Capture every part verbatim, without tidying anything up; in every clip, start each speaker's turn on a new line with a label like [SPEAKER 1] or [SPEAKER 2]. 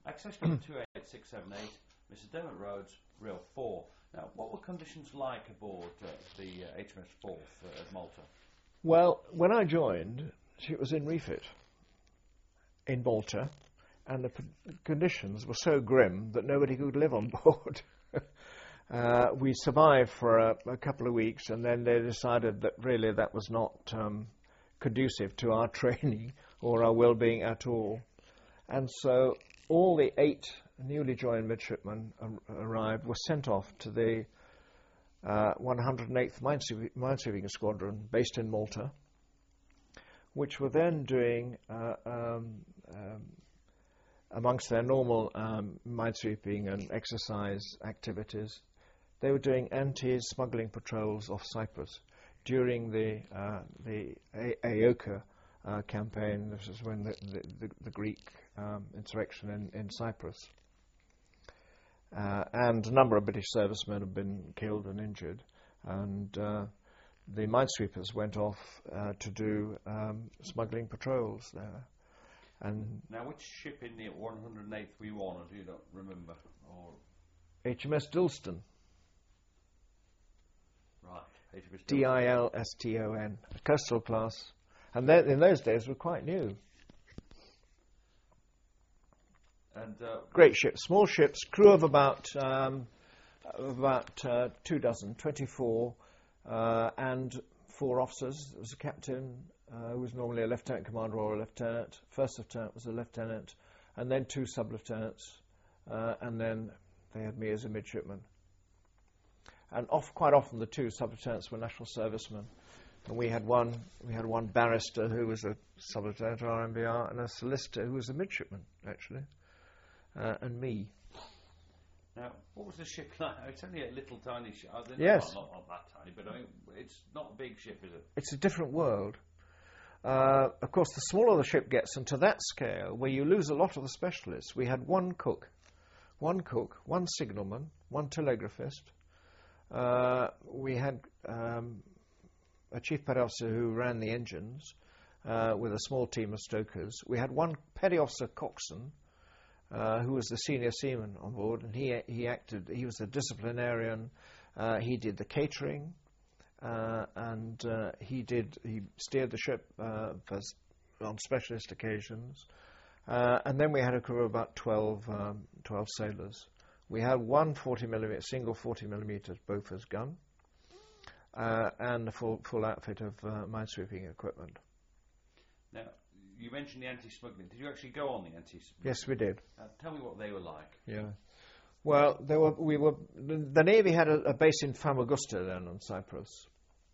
[SPEAKER 1] Access number two eight six seven eight, Mister Dermot Rhodes, Rail four. Now, what were conditions like aboard uh, the uh, H M S Forth uh, at Malta?
[SPEAKER 2] Well, when I joined, it was in refit in Malta, and the p- conditions were so grim that nobody could live on board. uh, we survived for a, a couple of weeks, and then they decided that really that was not um, conducive to our training or our well-being at all. And so all the eight newly joined midshipmen ar- arrived, were sent off to the uh, one hundred eighth Minesweep- Minesweeping Squadron based in Malta, which were then doing, uh, um, um, amongst their normal um, minesweeping and exercise activities, they were doing anti-smuggling patrols off Cyprus during the uh, the A- AOCA uh, campaign. This is when the, the, the, the Greek um, insurrection in, in Cyprus. Uh, and a number of British servicemen have been killed and injured, and uh, the minesweepers went off uh, to do um, smuggling patrols there. And
[SPEAKER 1] now, which ship in the one hundred eighth were you on, or do you not remember? Or
[SPEAKER 2] H M S Dilston,
[SPEAKER 1] right, H M S
[SPEAKER 2] D I L S T O N, a coastal class, and they, in those days were quite new.
[SPEAKER 1] And uh,
[SPEAKER 2] great ships, small ships, crew of about um, of about uh, two dozen, twenty-four, uh, and four officers. There was a captain, uh, who was normally a lieutenant commander or a lieutenant. First lieutenant was a lieutenant, and then two sub-lieutenants, uh, and then they had me as a midshipman. And off, quite often the two sub-lieutenants were national servicemen, and we had one we had one barrister who was a sub-lieutenant at R M B R, and a solicitor who was a midshipman, actually. Uh, and me.
[SPEAKER 1] Now, what was the ship like? It's only a little tiny ship. Oh,
[SPEAKER 2] yes.
[SPEAKER 1] Not, not, not that tiny, but I mean, it's not a big ship, is it?
[SPEAKER 2] It's a different world. Uh, of course, the smaller the ship gets, and to that scale, where you lose a lot of the specialists, we had one cook, one cook, one signalman, one telegraphist. Uh, we had um, a chief petty officer who ran the engines uh, with a small team of stokers. We had one petty officer coxswain, Uh, who was the senior seaman on board, and he he acted. He was a disciplinarian. Uh, he did the catering, uh, and uh, he did he steered the ship uh, for, on specialist occasions. Uh, and then we had a crew of about twelve, um, twelve sailors. We had one forty millimeter single forty millimeter Bofors gun, uh, and a full full outfit of uh, minesweeping equipment.
[SPEAKER 1] Now, you mentioned the anti-smuggling. Did you actually go on the anti-smuggling?
[SPEAKER 2] Yes, we did.
[SPEAKER 1] Uh, tell me what they were like.
[SPEAKER 2] Yeah. Well, there were we were the, the Navy had a, a base in Famagusta then on Cyprus,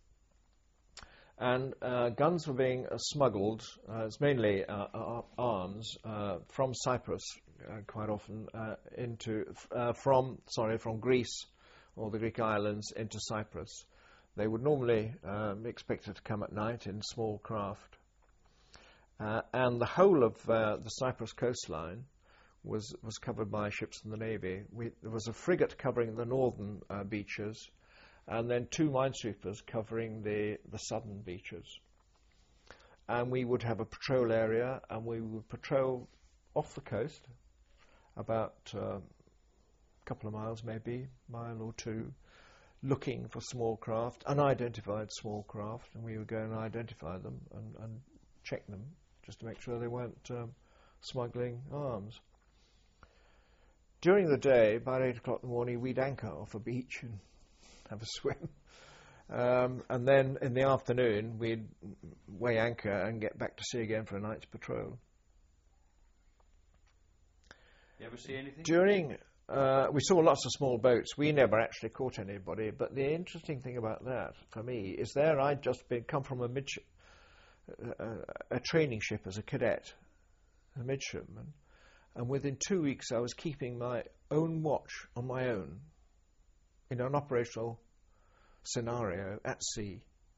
[SPEAKER 2] and uh, guns were being uh, smuggled. Uh, it's mainly uh, uh, arms uh, from Cyprus, uh, quite often uh, into uh, from sorry from Greece or the Greek islands into Cyprus. They would normally uh, be expected to come at night in small craft. Uh, and the whole of uh, the Cyprus coastline was was covered by ships from the Navy. We, there was a frigate covering the northern uh, beaches, and then two minesweepers covering the, the southern beaches. And we would have a patrol area, and we would patrol off the coast, about uh, a couple of miles maybe, mile or two, looking for small craft, unidentified small craft, and we would go and identify them and, and check them, just to make sure they weren't um, smuggling arms. During the day, about eight o'clock in the morning, we'd anchor off a beach and have a swim. Um, and then in the afternoon, we'd weigh anchor and get back to sea again for a night's patrol.
[SPEAKER 1] You ever see anything?
[SPEAKER 2] During, uh, we saw lots of small boats. We never actually caught anybody. But the interesting thing about that, for me, is there I'd just been come from a midship, uh, a training ship as a cadet, a midshipman, and within two weeks I was keeping my own watch on my own in an operational scenario at sea.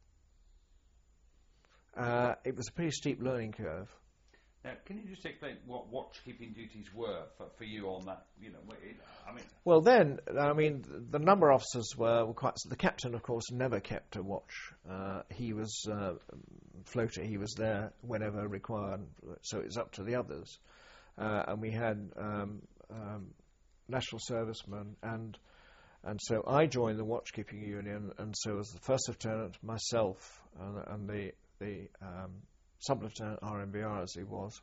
[SPEAKER 2] Uh, it was a pretty steep learning curve.
[SPEAKER 1] Now, can you just explain what watch-keeping duties were for, for you on that? You know, it, I mean.
[SPEAKER 2] Well, then, I mean, the number of officers were, were quite. The captain, of course, never kept a watch. Uh, he was uh, floater. He was there whenever required. So it's up to the others. uh, and we had um, um, national servicemen, and and so I joined the watchkeeping union, and so was the first lieutenant, myself, and, and the the um, sub-lieutenant R M B R as he was,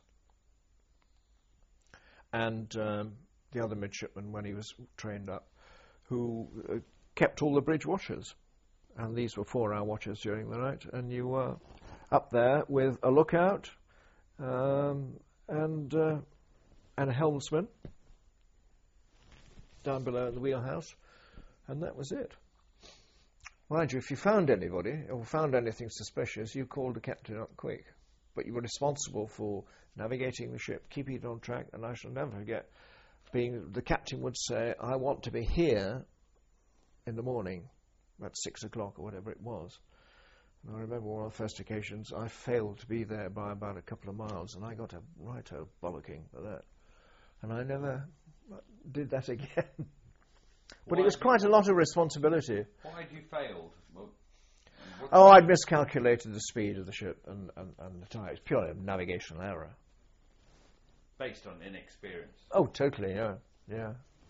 [SPEAKER 2] and um, the other midshipman when he was trained up, who uh, kept all the bridge watches, and these were four-hour watches during the night, and you were up there with a lookout um, and uh, and a helmsman down below in the wheelhouse, and that was it. Mind you, if you found anybody or found anything suspicious, you called the captain up quick. But you were responsible for navigating the ship, keeping it on track, and I shall never forget being, the captain would say, I want to be here in the morning at six o'clock or whatever it was. And I remember one of the first occasions I failed to be there by about a couple of miles, and I got a right-o bollocking for that. And I never did that again. But
[SPEAKER 1] Why
[SPEAKER 2] it was quite a lot of responsibility.
[SPEAKER 1] Why had you failed? Well,
[SPEAKER 2] Oh, I'd miscalculated the speed of the ship and, and, and the time. It's purely a navigational error.
[SPEAKER 1] based on inexperience.
[SPEAKER 2] Oh, totally, yeah, yeah.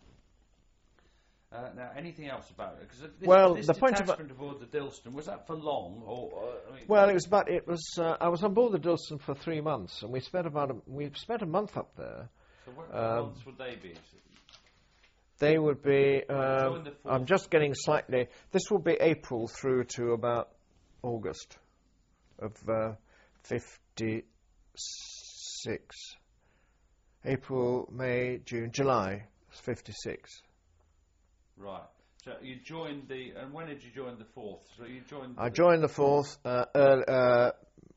[SPEAKER 1] Uh, now, anything else about it? Because this,
[SPEAKER 2] Well,
[SPEAKER 1] this
[SPEAKER 2] the point about-
[SPEAKER 1] detachment aboard the Dilston, was that for long? Or, uh, I mean,
[SPEAKER 2] Well, it was about. It was. Uh, I was on board the Dilston for three months, and we spent about. A, we spent a month up there.
[SPEAKER 1] So what
[SPEAKER 2] um,
[SPEAKER 1] months would they be?
[SPEAKER 2] They would be.
[SPEAKER 1] Join
[SPEAKER 2] Um,
[SPEAKER 1] the force.
[SPEAKER 2] I'm just getting slightly. This will be April through to about August of uh, fifty-six. April, May, June, July, fifty-six.
[SPEAKER 1] Right. So you joined the, and when did you join the fourth? So you joined.
[SPEAKER 2] I joined the fourth uh, early, uh,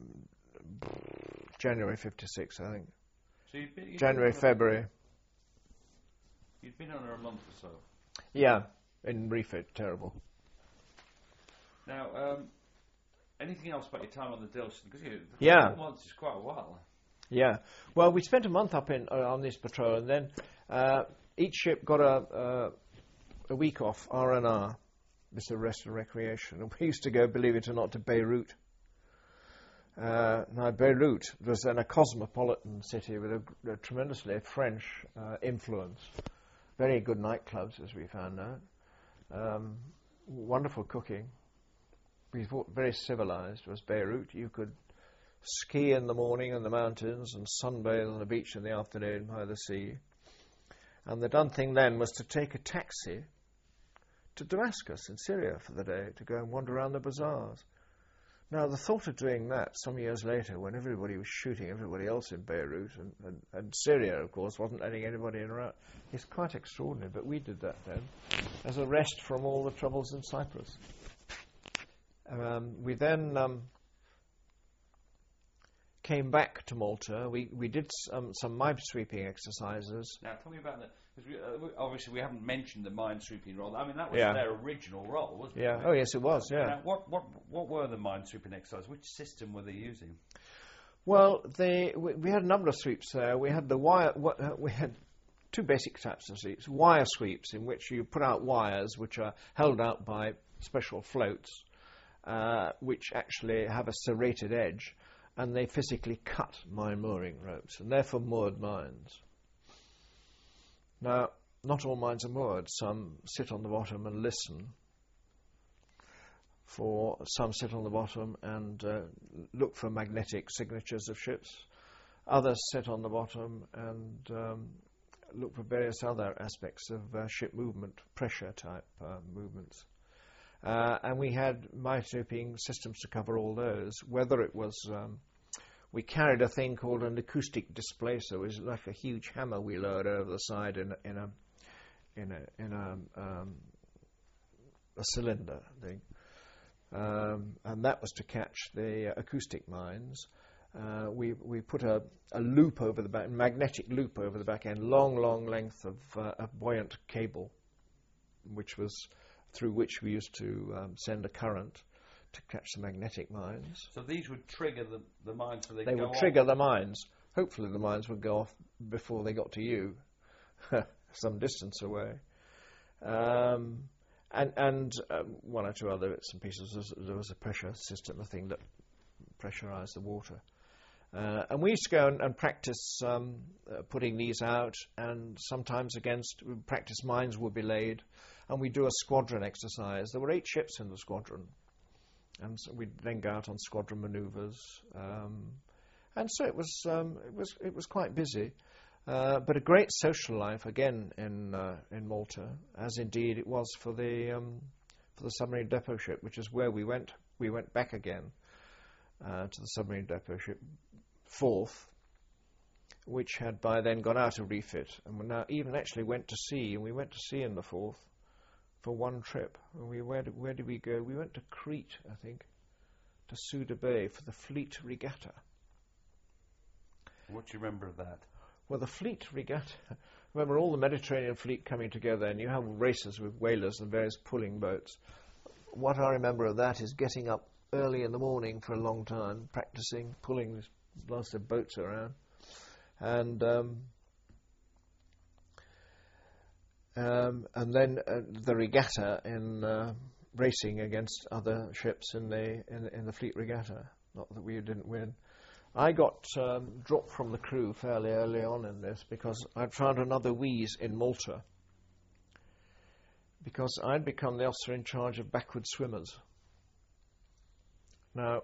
[SPEAKER 2] January fifty-six, I think.
[SPEAKER 1] So you'd been, you'd
[SPEAKER 2] January,
[SPEAKER 1] been on,
[SPEAKER 2] February.
[SPEAKER 1] You'd been on her a month or so.
[SPEAKER 2] Yeah, in refit, terrible.
[SPEAKER 1] Now, um, anything else about your time on the Dilston? Because you,
[SPEAKER 2] Yeah.
[SPEAKER 1] four months is quite a while.
[SPEAKER 2] Yeah. Well, we spent a month up in uh, on this patrol, and then uh, each ship got a uh, a week off, R and R, this is rest and recreation. And we used to go, believe it or not, to Beirut. Uh, now, Beirut was then a cosmopolitan city with a, a tremendously French uh, influence. Very good nightclubs, as we found out. Um, wonderful cooking. We thought very civilized was Beirut. You could ski in the morning in the mountains and sunbathe on the beach in the afternoon by the sea. And the done thing then was to take a taxi to Damascus in Syria for the day to go and wander around the bazaars. Now, the thought of doing that some years later, when everybody was shooting everybody else in Beirut, and, and, and Syria, of course, wasn't letting anybody in or out, is quite extraordinary. But we did that then as a rest from all the troubles in Cyprus. Um, we then um, came back to Malta. We we did some, some mine-sweeping exercises.
[SPEAKER 1] Now, tell me about that. Because we, uh, we, obviously, we haven't mentioned the mine-sweeping role. I mean, that was
[SPEAKER 2] Yeah.
[SPEAKER 1] their original role, wasn't
[SPEAKER 2] Yeah.
[SPEAKER 1] it?
[SPEAKER 2] Oh, yes, it was. Yeah.
[SPEAKER 1] Now, what, what, what were the mine-sweeping exercises? Which system were they using?
[SPEAKER 2] Well, they, we, we had a number of sweeps there. We had the wire. wh- uh, We had two basic types of sweeps: wire sweeps, in which you put out wires which are held out by special floats, uh, which actually have a serrated edge, and they physically cut mine mooring ropes, and they're for moored mines. Now, not all mines are moored. Some sit on the bottom and listen. For some sit on the bottom and uh, look for magnetic signatures of ships. Others sit on the bottom and um, look for various other aspects of uh, ship movement, pressure type uh, movements. Uh, and we had mine-sweeping systems to cover all those. Whether it was, um, we carried a thing called an acoustic displacer, which is like a huge hammer we lowered over the side in a in a in a, in a, um, a cylinder thing. Um, and that was to catch the uh, acoustic mines. Uh, we we put a, a loop over the back, magnetic loop over the back end, long, long length of uh, a buoyant cable, which was through which we used to um, send a current to catch the magnetic mines.
[SPEAKER 1] So these would trigger the, the mines so they
[SPEAKER 2] They
[SPEAKER 1] go
[SPEAKER 2] would trigger
[SPEAKER 1] off.
[SPEAKER 2] the mines. Hopefully the mines would go off before they got to you, some distance away. Um, and and uh, one or two other bits and pieces. There was, there was a pressure system, a thing that pressurized the water. Uh, and we used to go and, and practice um, uh, putting these out, and sometimes against practice mines would be laid, and we'd do a squadron exercise. There were eight ships in the squadron, and so we'd then go out on squadron manoeuvres. Um, and so it was, um, it was, it was quite busy, uh, but a great social life again in uh, in Malta, as indeed it was for the um, for the submarine depot ship, which is where we went. We went back again uh, to the submarine depot ship Forth, which had by then gone out of refit, and we now even actually went to sea, and we went to sea in the Forth for one trip. And we where did, where did we go? We went to Crete, I think, to Suda Bay for the Fleet Regatta.
[SPEAKER 1] What do you remember of that?
[SPEAKER 2] Well, the Fleet Regatta. Remember all the Mediterranean fleet coming together, and you have races with whalers and various pulling boats. What I remember of that is getting up early in the morning for a long time, practicing pulling this lots of boats around, and um, um, and then uh, the regatta in uh, racing against other ships in the in, in the Fleet Regatta. Not that we didn't win. I got um, dropped from the crew fairly early on in this because I'd found another wheeze in Malta, because I'd become the officer in charge of backward swimmers. Now,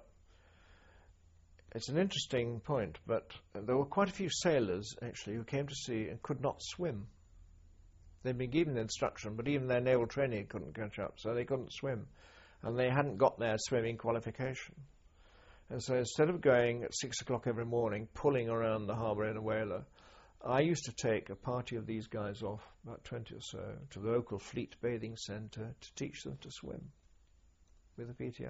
[SPEAKER 2] it's an interesting point, but there were quite a few sailors, actually, who came to sea and could not swim. They'd been given the instruction, but even their naval training couldn't catch up, so they couldn't swim. And they hadn't got their swimming qualification. And so instead of going at six o'clock every morning, pulling around the harbour in a whaler, I used to take a party of these guys off, about twenty or so, to the local fleet bathing centre to teach them to swim with the P T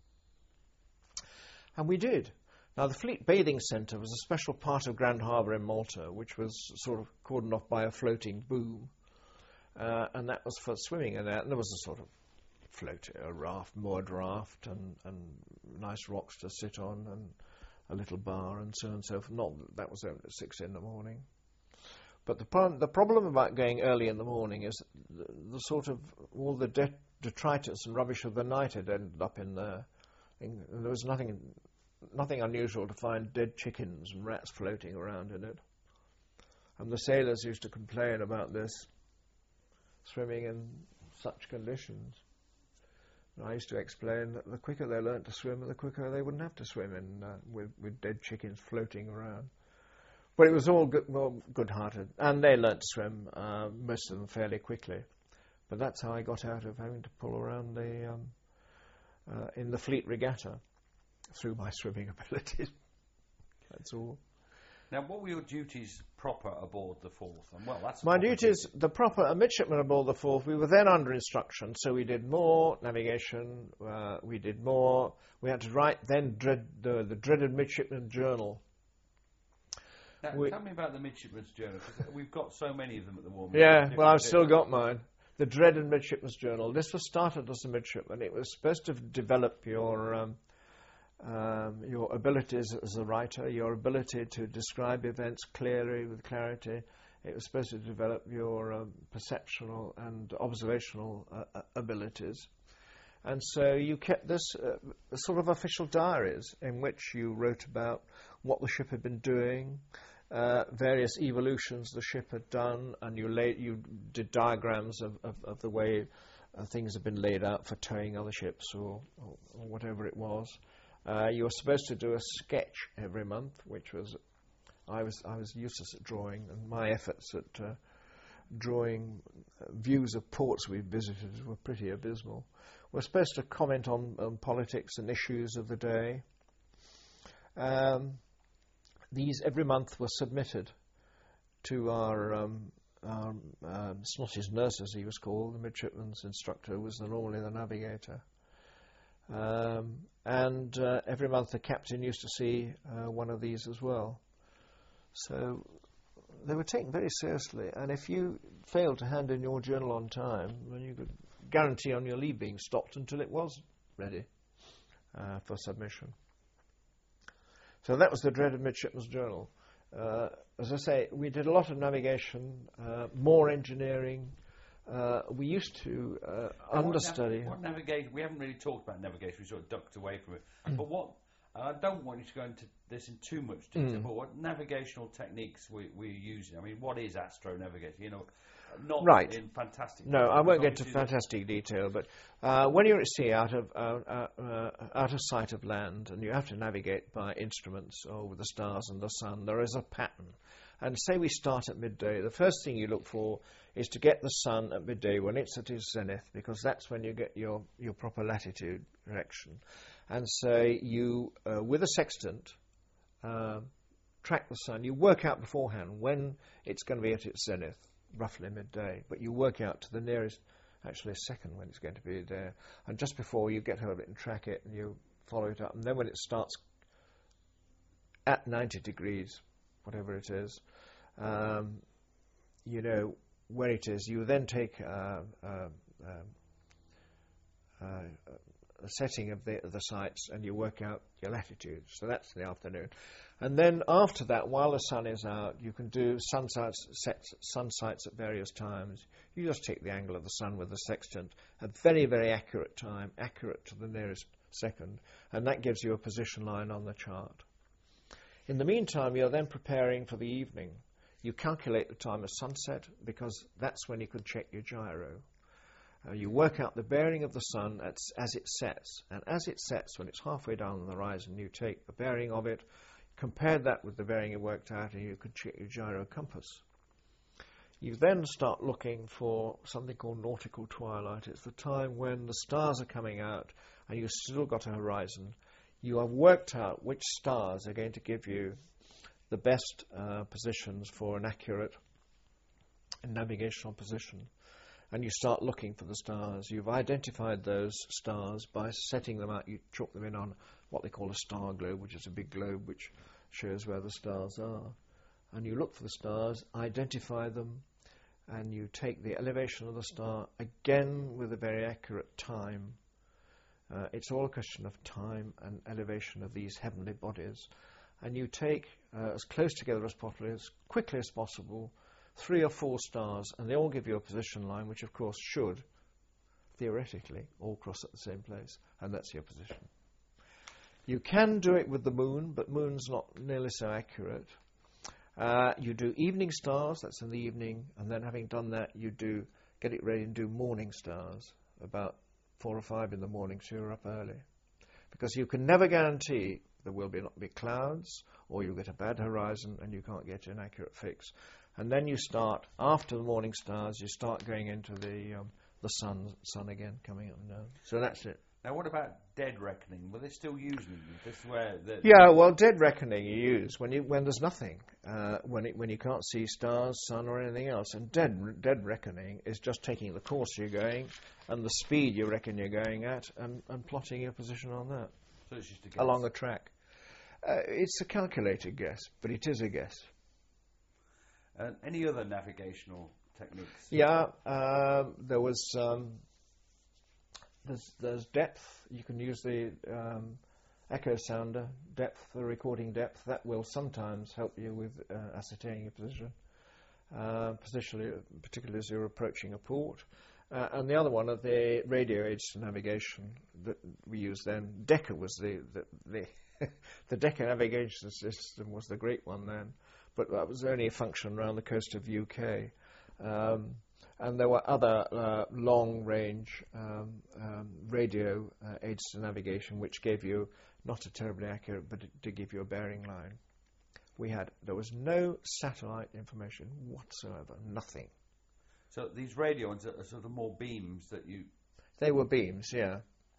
[SPEAKER 2] I. And we did. Now, the Fleet Bathing Centre was a special part of Grand Harbour in Malta, which was sort of cordoned off by a floating boom, uh, and that was for swimming in there. And there was a sort of float, a raft, moored raft, and, and nice rocks to sit on, and a little bar, and so on and so forth. Not that, that was open at six in the morning. But the, pro- the problem about going early in the morning is the, the sort of all the de- detritus and rubbish of the night had ended up in there. And there was nothing... Nothing unusual to find dead chickens and rats floating around in it. And the sailors used to complain about this, swimming in such conditions. And I used to explain that the quicker they learnt to swim, the quicker they wouldn't have to swim in uh, with, with dead chickens floating around. But it was all good, well, good-hearted. And they learnt to swim, uh, most of them fairly quickly. But that's how I got out of having to pull around the um, uh, in the Fleet Regatta. Through my swimming abilities. That's all.
[SPEAKER 1] Now, what were your duties proper aboard the Forth? And well, that's
[SPEAKER 2] my duties, duty. The proper a midshipman aboard the Forth. We were then under instruction, so we did more navigation. Uh, we did more. We had to write then dread, the, the dreaded midshipman journal.
[SPEAKER 1] Now,
[SPEAKER 2] we,
[SPEAKER 1] tell me about the midshipman's journal, because we've got so many of them at the moment.
[SPEAKER 2] Yeah, well, I've still got mine. The dreaded midshipman's journal. This was started as a midshipman. It was supposed to develop your. Um, Um, your abilities as a writer, your ability to describe events clearly with clarity. It was supposed to develop your um, perceptual and observational uh, abilities. And so you kept this uh, sort of official diaries in which you wrote about what the ship had been doing, uh, various evolutions the ship had done, and you, laid, you did diagrams of, of, of the way uh, things had been laid out for towing other ships or, or, or whatever it was. Uh, you were supposed to do a sketch every month, which was, I was I was useless at drawing, and my efforts at uh, drawing uh, views of ports we visited were pretty abysmal. We're supposed to comment on, on politics and issues of the day. Um, these every month were submitted to our, um, our um, Snotty's nurse, as he was called, the midshipman's instructor, was the, normally the navigator. Um, and uh, every month the captain used to see uh, one of these as well. So they were taken very seriously, and if you failed to hand in your journal on time, then you could guarantee on your leave being stopped until it was ready uh, for submission. So that was the dreaded midshipman's journal. Uh, as I say, we did a lot of navigation, uh, more engineering. Uh, we used to uh, understudy.
[SPEAKER 1] What, nav- what navigation? We haven't really talked about navigation. We sort of ducked away from it. But what I don't want you to go into this in too much detail,
[SPEAKER 2] Mm.
[SPEAKER 1] but what navigational techniques we, we're using? I mean, what is astronavigation? You know, not
[SPEAKER 2] Right.
[SPEAKER 1] in fantastic
[SPEAKER 2] No,
[SPEAKER 1] detail,
[SPEAKER 2] I
[SPEAKER 1] but
[SPEAKER 2] won't get to
[SPEAKER 1] obviously the-
[SPEAKER 2] fantastic detail, but uh, when you're at sea, out of uh, uh, uh, out of sight of land, and you have to navigate by instruments over the stars and the sun, there is a pattern. And say we start at midday, the first thing you look for is to get the sun at midday when it's at its zenith, because that's when you get your, your proper latitude direction. And so you, uh, with a sextant, uh, track the sun. You work out beforehand when it's going to be at its zenith, roughly midday, but you work out to the nearest, actually a second when it's going to be there. And just before you get hold of it and track it, and you follow it up. And then when it starts at ninety degrees, whatever it is, um, you know where it is. You then take uh, uh, uh, uh, a setting of the, of the sites and you work out your latitude. So that's the afternoon. And then after that, while the sun is out, you can do sun sites, sets, sun sites at various times. You just take the angle of the sun with the sextant, a very, very accurate time, accurate to the nearest second, and that gives you a position line on the chart. In the meantime, you're then preparing for the evening. You calculate the time of sunset, because that's when you can check your gyro. Uh, you work out the bearing of the sun as, as it sets, and as it sets, when it's halfway down the horizon, you take the bearing of it, compare that with the bearing you worked out, and you can check your gyro compass. You then start looking for something called nautical twilight. It's the time when the stars are coming out, and you've still got a horizon. You have worked out which stars are going to give you the best uh, positions for an accurate navigational position. And you start looking for the stars. You've identified those stars by setting them out. You chalk them in on what they call a star globe, which is a big globe which shows where the stars are. And you look for the stars, identify them, and you take the elevation of the star, again with a very accurate time. Uh, it's all a question of time and elevation of these heavenly bodies. And you take, uh, as close together as possible, as quickly as possible, three or four stars, and they all give you a position line, which of course should, theoretically, all cross at the same place, and that's your position. You can do it with the moon, but moon's not nearly so accurate. Uh, you do evening stars, that's in the evening, and then having done that, you do get it ready and do morning stars, about four or five in the morning, so you're up early. Because you can never guarantee there will be not be clouds, or you'll get a bad horizon and you can't get an accurate fix. And then you start, after the morning stars, you start going into the um, the sun sun again, coming up and down. So that's it.
[SPEAKER 1] Now, what about dead reckoning? Were they still using them? This is where the,
[SPEAKER 2] Yeah, well, dead reckoning you use when you when there's nothing, uh, when it, when you can't see stars, sun, or anything else. And dead dead reckoning is just taking the course you're going and the speed you reckon you're going at, and, and plotting your position on that
[SPEAKER 1] So it's just a guess.
[SPEAKER 2] along a track. Uh, it's a calculated guess, but it is a guess.
[SPEAKER 1] Uh, any other navigational techniques?
[SPEAKER 2] Yeah, um, there was. Um, There's, there's depth. You can use the um, echo sounder, depth, the recording depth. That will sometimes help you with uh, ascertaining your position, uh, particularly, particularly as you're approaching a port. Uh, and the other one of the radio aids to navigation that we used then. Decca was the the the, the Decca navigation system was the great one then, but that was only a function around the coast of U K. Um, And there were other uh, long-range um, um, radio uh, aids to navigation, which gave you not a terribly accurate, but it did give you a bearing line. We had there was no satellite information whatsoever, nothing.
[SPEAKER 1] So these radio ones are sort of more beams that you.
[SPEAKER 2] They were beams, yeah,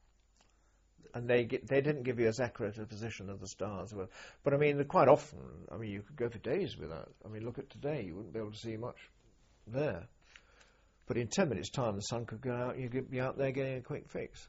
[SPEAKER 2] and they get, they didn't give you as accurate a position of the stars. Well, but I mean, quite often, I mean, you could go for days without. I mean, look at today; you wouldn't be able to see much there. But in ten minutes' time, the sun could go out, and you could be out there getting a quick fix.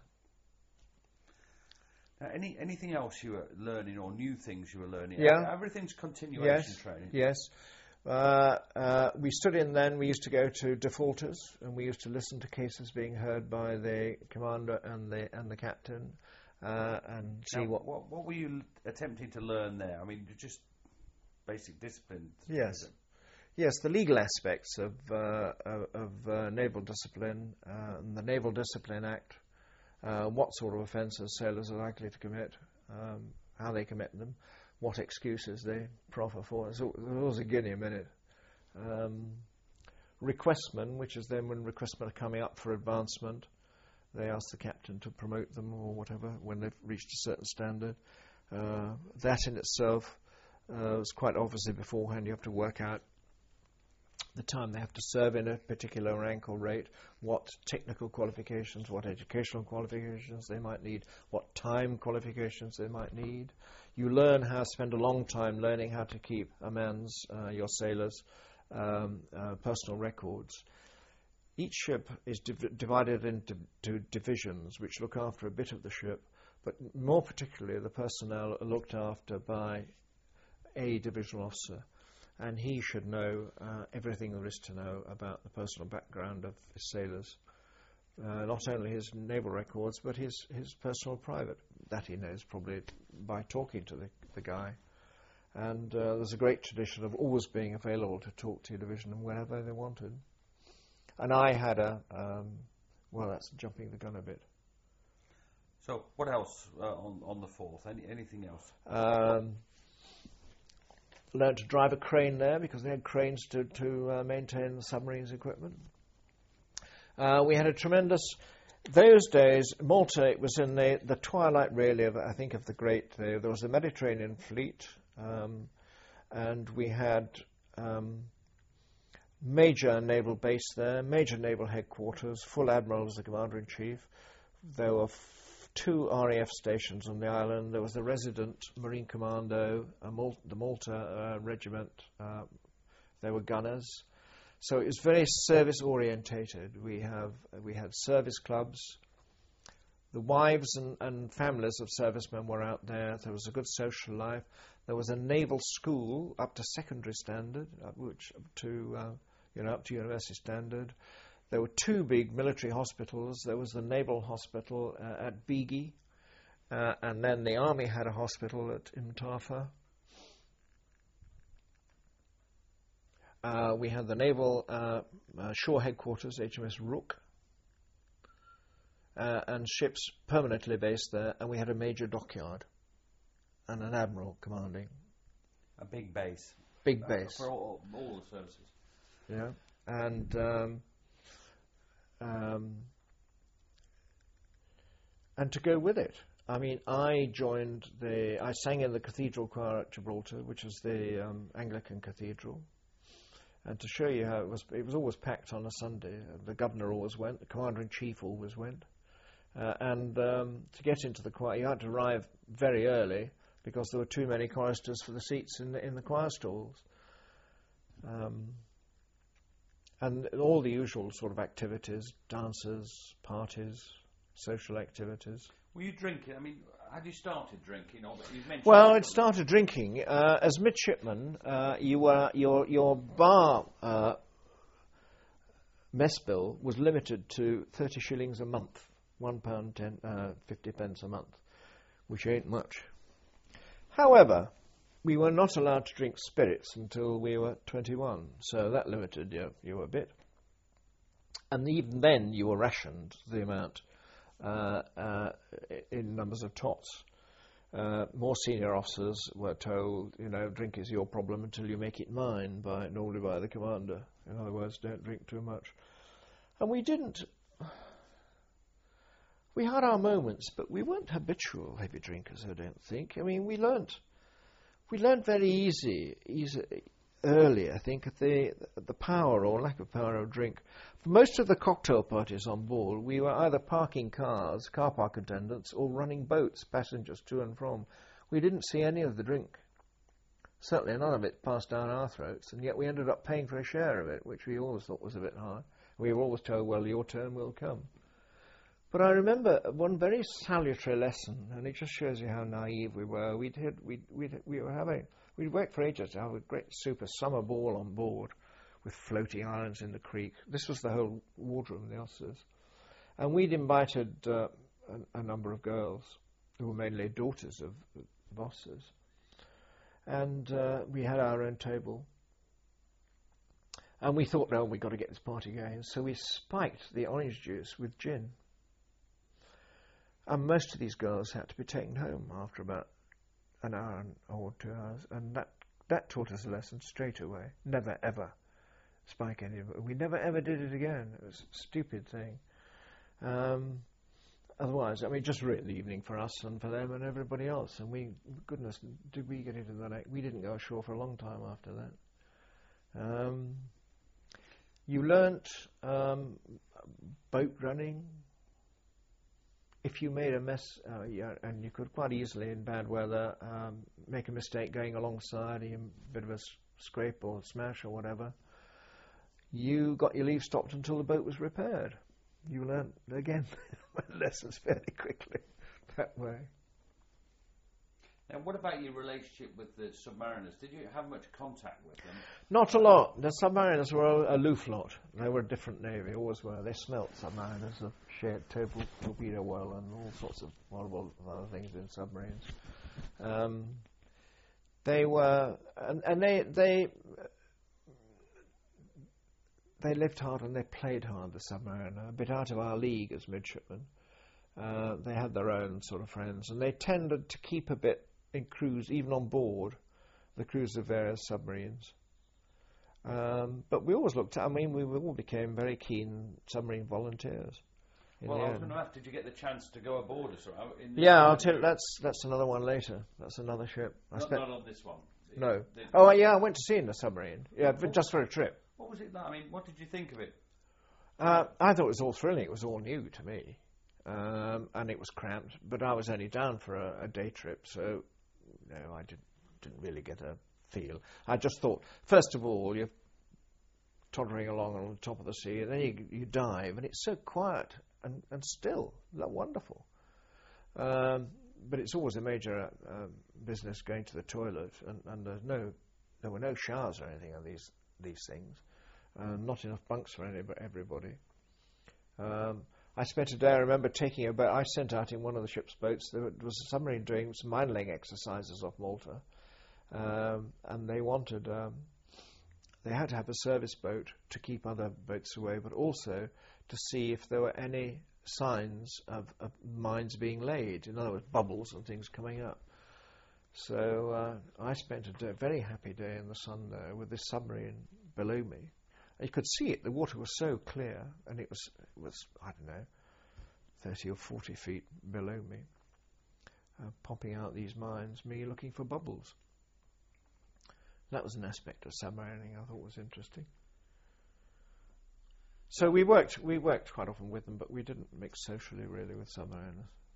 [SPEAKER 1] Now, any anything else you were learning, or new things you were learning?
[SPEAKER 2] Yeah.
[SPEAKER 1] Everything's continuation
[SPEAKER 2] Yes.
[SPEAKER 1] training.
[SPEAKER 2] Yes. Uh, uh, we stood in then, we used to go to defaulters, and we used to listen to cases being heard by the commander and the and the captain, uh, and see
[SPEAKER 1] Now,
[SPEAKER 2] what...
[SPEAKER 1] what. What were you attempting to learn there? I mean, just basic discipline.
[SPEAKER 2] Yes. Yes, the legal aspects of, uh, of, of uh, naval discipline, uh, and the Naval Discipline Act, uh, what sort of offences sailors are likely to commit, um, how they commit them, what excuses they proffer for. So there's always a guinea a minute. Um, requestmen, which is then when requestmen are coming up for advancement, they ask the captain to promote them or whatever when they've reached a certain standard. Uh, that in itself uh, is quite obviously beforehand. You have to work out the time they have to serve in a particular rank or rate, what technical qualifications, what educational qualifications they might need, what time qualifications they might need. You learn how to spend a long time learning how to keep a man's, uh, your sailors, um, uh, personal records. Each ship is div- divided into to divisions which look after a bit of the ship, but more particularly the personnel are looked after by a divisional officer, and he should know uh, everything there is to know about the personal background of his sailors. Uh, not only his naval records, but his, his personal private. That he knows probably by talking to the, the guy. And uh, there's a great tradition of always being available to talk to your division whenever they wanted. And I had a, um, well, that's jumping the gun a bit.
[SPEAKER 1] So what else uh, on, on the fourth? Any, anything else?
[SPEAKER 2] Um, learned to drive a crane there because they had cranes to, to uh, maintain the submarine's equipment. Uh, we had a tremendous, those days, Malta was in the, the twilight really of, I think, of the great, uh, there was a Mediterranean fleet, um, and we had um, major naval base there, major naval headquarters, full admiral as the commander-in-chief. There were f- two R A F stations on the island. There was the resident Marine Commando, a Mal- the Malta uh, regiment. Uh, there were gunners. So it was very service orientated. We have we had service clubs. The wives and, and families of servicemen were out there. There was a good social life. There was a naval school up to secondary standard, up which up to uh, you know up to university standard. There were two big military hospitals. There was the naval hospital uh, at Bigi, uh, and then the army had a hospital at Imtafa. Uh, we had the naval uh, uh, shore headquarters, H M S Rook, uh, and ships permanently based there, and we had a major dockyard and an admiral commanding.
[SPEAKER 1] A big base.
[SPEAKER 2] Big
[SPEAKER 1] uh,
[SPEAKER 2] base.
[SPEAKER 1] For all, all the services.
[SPEAKER 2] Yeah, and um, um, and to go with it. I mean, I joined the, I sang in the cathedral choir at Gibraltar, which is the um, Anglican cathedral. And to show you how it was, it was always packed on a Sunday. The governor always went, the commander-in-chief always went. Uh, and um, to get into the choir, you had to arrive very early because there were too many choristers for the seats in the, in the choir stalls. Um, and all the usual sort of activities, dances, parties, social activities.
[SPEAKER 1] Were you drinking? I mean, had you started drinking? Or you mentioned
[SPEAKER 2] Well, it started drinking. Uh, as midshipman, uh, you were, your, your bar uh, mess bill was limited to thirty shillings a month, one pound ten, uh, fifty pence a month, which ain't much. However, we were not allowed to drink spirits until we were twenty-one, so that limited you, you a bit. And even then, you were rationed the amount uh, uh, in numbers of tots. Uh, more senior officers were told, you know, drink is your problem until you make it mine, by normally by the commander. In other words, don't drink too much. And we didn't. We had our moments, but we weren't habitual heavy drinkers, I don't think. I mean, we learnt. We learnt very easy, easy early, I think, the the power or lack of power of drink. For most of the cocktail parties on board, we were either parking cars, car park attendants, or running boats, passengers to and from. We didn't see any of the drink. Certainly none of it passed down our throats, and yet we ended up paying for a share of it, which we always thought was a bit high. We were always told, well, your turn will come. But I remember one very salutary lesson, and it just shows you how naive we were. We'd had, we'd, we'd, we were having, we'd worked for ages to have a great super summer ball on board with floating islands in the creek. This was the whole wardroom of the officers. And we'd invited uh, a, a number of girls who were mainly daughters of, of officers. And uh, we had our own table. And we thought, no, we've got to get this party going. So we spiked the orange juice with gin. And most of these girls had to be taken home after about an hour or two hours, and that that taught us a lesson straight away. Never ever spike any of it. We never ever did it again. It was a stupid thing. Um, otherwise, I mean, just ruined the evening for us and for them and everybody else. And we, goodness, did we get into the neck? We didn't go ashore for a long time after that. Um, you learnt um, boat running. If you made a mess, uh, yeah, and you could quite easily in bad weather um, make a mistake going alongside, a bit of a s- scrape or smash or whatever, you got your leave stopped until the boat was repaired. You learnt, again, lessons fairly quickly that way.
[SPEAKER 1] Now, what about your relationship with the submariners? Did you have much contact with them?
[SPEAKER 2] Not a lot. The submariners were a aloof lot. They were a different navy, always were. They smelt submariners of shared torpedo, torpedo well and all sorts of horrible other things in submarines. Um, they were, and, and they they they lived hard and they played hard. The submariner, a bit out of our league as midshipmen. Uh, they had their own sort of friends, and they tended to keep a bit in crews, even on board the crews of various submarines. Um, but we always looked at, I mean, we all became very keen submarine volunteers.
[SPEAKER 1] Well, I was going to ask, did you get the chance to go aboard or something? In the
[SPEAKER 2] yeah, I'll tell you, that's, that's another one later. That's another ship. I
[SPEAKER 1] not,
[SPEAKER 2] spent,
[SPEAKER 1] not on this one.
[SPEAKER 2] No.
[SPEAKER 1] The,
[SPEAKER 2] oh, yeah, I went to sea in the submarine. Yeah, but just for a trip.
[SPEAKER 1] What was it like? I mean, what did you think of it?
[SPEAKER 2] Uh, I thought it was all thrilling. It was all new to me. Um, and it was cramped, but I was only down for a, a day trip, so no, I didn't, didn't really get a feel. I just thought, first of all, you're tottering along on the top of the sea, and then you, you dive, and it's so quiet and, and still, wonderful. Um, but it's always a major uh, business going to the toilet, and, and there's no, there were no showers or anything on these these things, uh, not enough bunks for any, everybody. Um, I spent a day, I remember taking a boat, I sent out in one of the ship's boats, there was a submarine doing some mine-laying exercises off Malta, um, and they wanted, um, they had to have a service boat to keep other boats away, but also to see if there were any signs of, of mines being laid, in other words, bubbles and things coming up. So uh, I spent a day, very happy day in the sun there with this submarine below me. You could see it. The water was so clear, and it was, it was I don't know, thirty or forty feet below me, uh, popping out these mines, me looking for bubbles. That was an aspect of submarining I thought was interesting. So we worked, we worked quite often with them, but we didn't mix socially really with submariners.